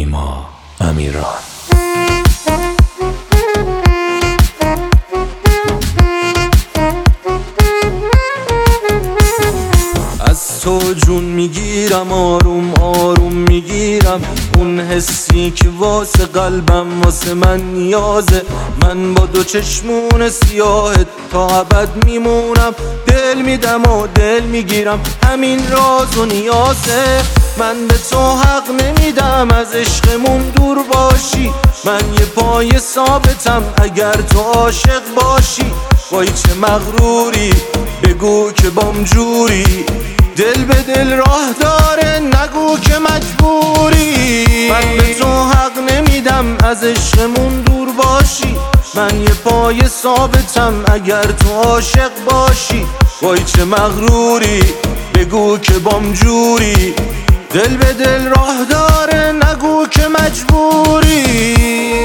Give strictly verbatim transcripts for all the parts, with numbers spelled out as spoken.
نیما امیران. از تو جون میگیرم، آروم آروم میگیرم، اون حسی که واسه قلبم واسه من نیازه. من با دو چشمون سیاهت تا ابد میمونم، دل میدم و دل میگیرم، همین راز و نیازه. من به تو حق نمیدم از عشقمون دور باشی، من یه پای ثابتم اگر تو عاشق باشی. وای چه مغروری، بگو که بام جوری، دل به دل راه داره نگو که مجبوری. من به تو حق نمیدم از عشقمون دور باشی، من یه پای ثابتم اگر تو عاشق باشی. وای چه مغروری، بگو که بام جوری، دل به دل راه داره نگو که مجبوری.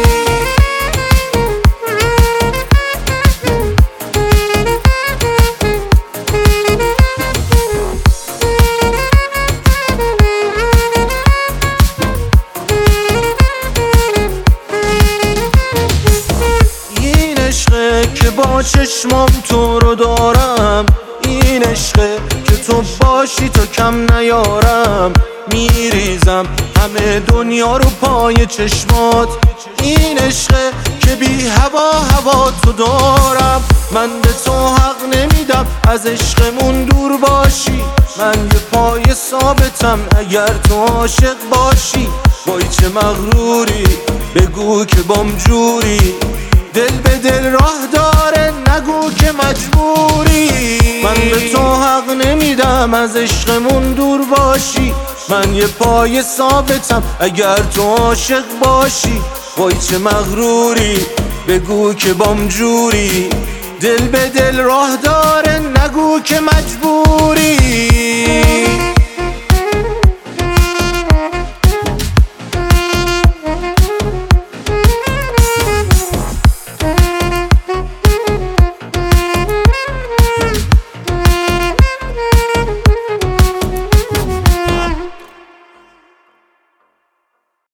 که با چشمام تو رو دارم، این عشقه که تو باشی تو کم نیارم. میریزم همه دنیا رو پای چشمات، این عشقه که بی هوا هوا تو دارم. من به تو حق نمیدم از عشقمون دور باشی، من یه پای ثابتم اگر تو عاشق باشی. وای چه مغروری، بگو که بام جوری، دل به دل راه داره نگو که مجبوری. من به تو حق نمیدم از عشقمون دور باشی، من یه پای ثابتم اگر تو عاشق باشی. وای چه مغروری، بگو که بام جوری، دل به دل راه داره نگو که مجبوری.